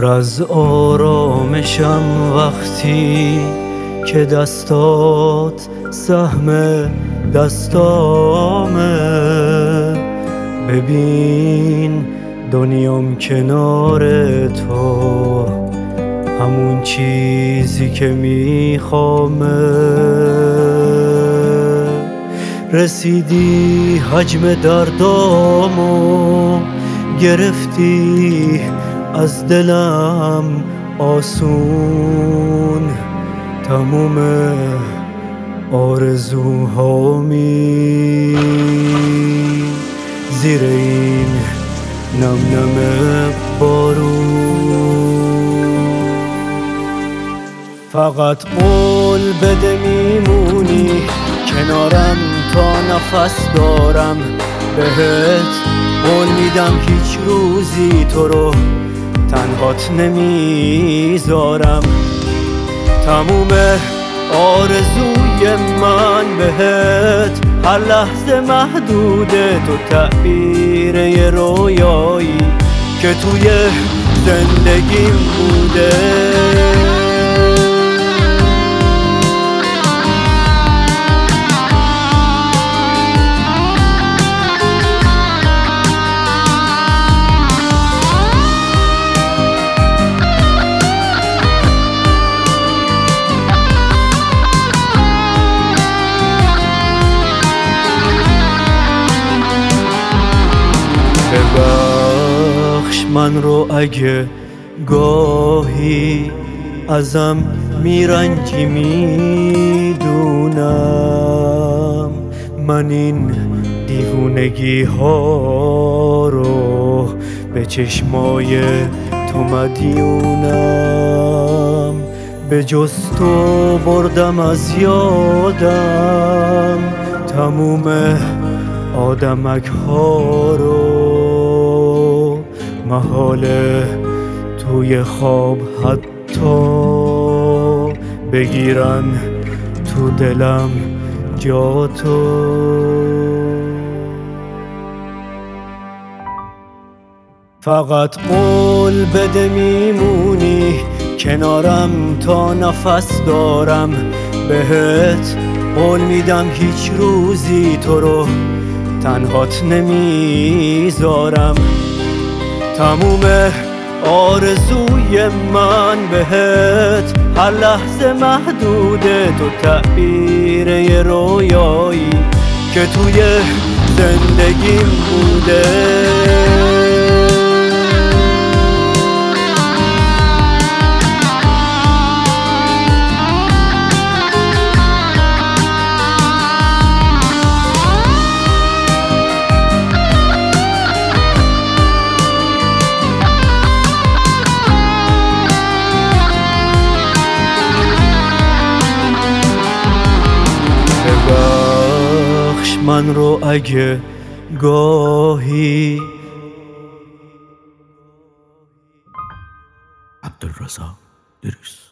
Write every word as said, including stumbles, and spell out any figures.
از آرامشم وقتی که دستات سهم دستامه. ببین دنیام کنار تو همون چیزی که میخوامه. رسیدی حجم دردامو گرفتی از دلم آسون. تموم آرزوهامی زیر این نم نم بارون. فقط قول بده میمونی کنارم تا نفس دارم. بهت قول میدم هیچ روزی تو رو تنهات نمیذارم. تموم آرزوی من بهت هر لحظه محدوده. تو تعبیر یه رویایی که توی زندگیم بوده. ببخش من رو اگه گاهی ازم میرنجی میدونم. من این دیوونگی ها رو به چشمای تو مدیونم. به جز تو بردم از یادم تموم آدمک ها رو. محاله توی خواب حتی بگیرن تو دلم جا تو. فقط قول بده میمونی کنارم تا نفس دارم. بهت قول میدم هیچ روزی تو رو تنهات نمیذارم. تموم آرزوی من بهت هر لحظه محدوده. تو تعبیر یه رویایی که توی زندگیم بوده. ببخش من رو اگه گاهی. عبدالرزاق دروس.